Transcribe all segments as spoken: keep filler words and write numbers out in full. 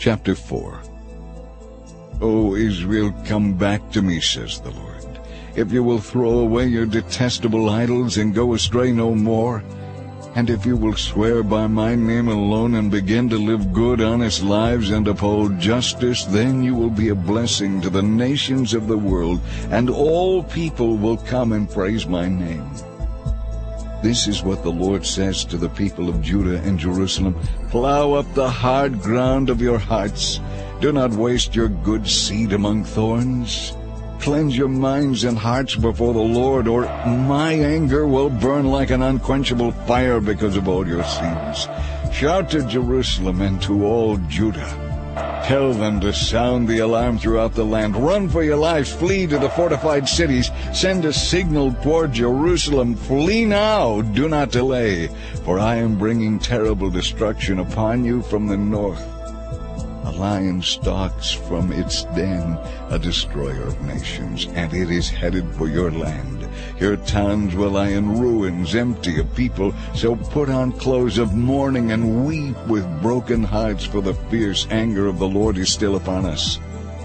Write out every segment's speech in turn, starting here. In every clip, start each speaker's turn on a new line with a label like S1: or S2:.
S1: Chapter four. O Israel, come back to me, says the Lord. If you will throw away your detestable idols and go astray no more, and if you will swear by my name alone and begin to live good, honest lives and uphold justice, then you will be a blessing to the nations of the world, and all people will come and praise my name. This is what the Lord says to the people of Judah and Jerusalem. Plow up the hard ground of your hearts. Do not waste your good seed among thorns. Cleanse your minds and hearts before the Lord, or my anger will burn like an unquenchable fire because of all your sins. Shout to Jerusalem and to all Judah. Tell them to sound the alarm throughout the land. Run for your lives. Flee to the fortified cities. Send a signal toward Jerusalem. Flee now. Do not delay, for I am bringing terrible destruction upon you from the north. A lion stalks from its den, a destroyer of nations, and it is headed for your land. Your towns will lie in ruins, empty of people, so put on clothes of mourning and weep with broken hearts, for the fierce anger of the Lord is still upon us.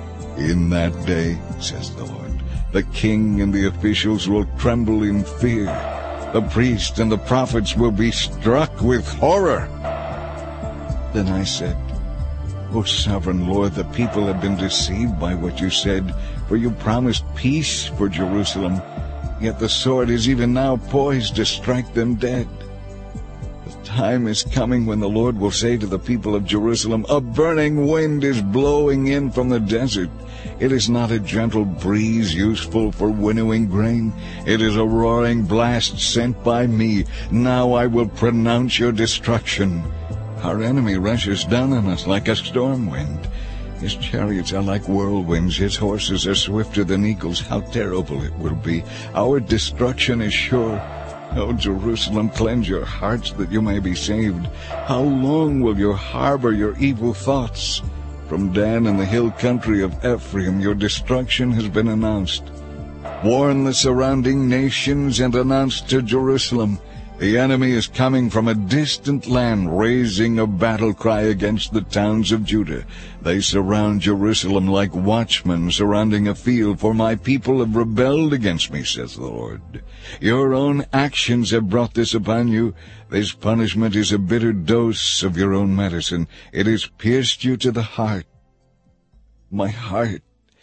S1: In that day, says the Lord, the king and the officials will tremble in fear. The priests and the prophets will be struck with horror. Then I said, O sovereign Lord, the people have been deceived by what you said, for you promised peace for Jerusalem, yet the sword is even now poised to strike them dead. The time is coming when the Lord will say to the people of Jerusalem, a burning wind is blowing in from the desert. It is not a gentle breeze useful for winnowing grain. It is a roaring blast sent by me. Now I will pronounce your destruction. Our enemy rushes down on us like a storm wind. His chariots are like whirlwinds. His horses are swifter than eagles. How terrible it will be. Our destruction is sure. O Jerusalem, cleanse your hearts that you may be saved. How long will you harbor your evil thoughts? From Dan and the hill country of Ephraim, your destruction has been announced. Warn the surrounding nations and announce to Jerusalem, the enemy is coming from a distant land, raising a battle cry against the towns of Judah. They surround Jerusalem like watchmen surrounding a field, for my people have rebelled against me, says the Lord. Your own actions have brought this upon you. This punishment is a bitter dose of your own medicine. It has pierced you to the heart. My heart,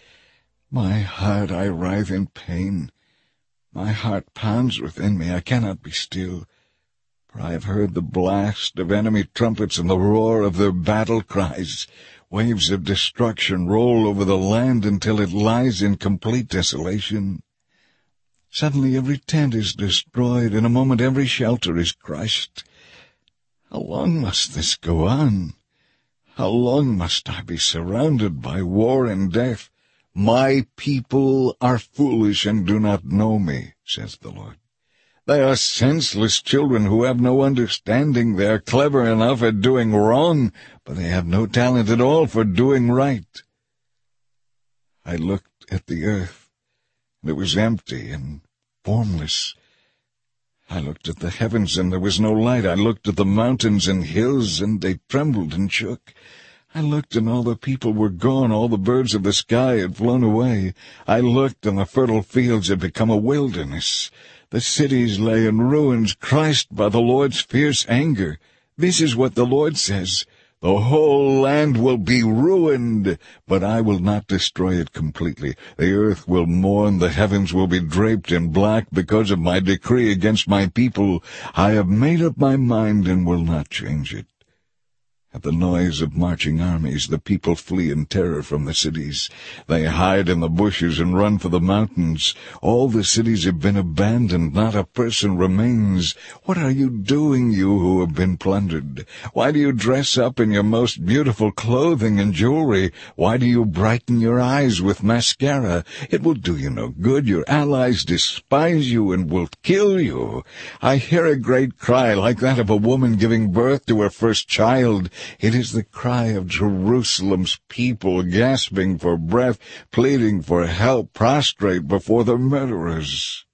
S1: my heart, I writhe in pain. My heart pounds within me. I cannot be still, for I have heard the blast of enemy trumpets and the roar of their battle cries. Waves of destruction roll over the land until it lies in complete desolation. Suddenly every tent is destroyed. In a moment every shelter is crushed. How long must this go on? How long must I be surrounded by war and death? My people are foolish and do not know me, says the Lord. They are senseless children who have no understanding. They are clever enough at doing wrong, but they have no talent at all for doing right. I looked at the earth, and it was empty and formless. I looked at the heavens, and there was no light. I looked at the mountains and hills, and they trembled and shook. I looked, and all the people were gone. All the birds of the sky had flown away. I looked, and the fertile fields had become a wilderness. The cities lay in ruins, crushed by the Lord's fierce anger. This is what the Lord says. The whole land will be ruined, but I will not destroy it completely. The earth will mourn, the heavens will be draped in black because of my decree against my people. I have made up my mind and will not change it. At the noise of marching armies, the people flee in terror from the cities. They hide in the bushes and run for the mountains. All the cities have been abandoned. Not a person remains. What are you doing, you who have been plundered? Why do you dress up in your most beautiful clothing and jewelry? Why do you brighten your eyes with mascara? It will do you no good. Your allies despise you and will kill you. I hear a great cry like that of a woman giving birth to her first child. It is the cry of Jerusalem's people, gasping for breath, pleading for help, prostrate before the murderers.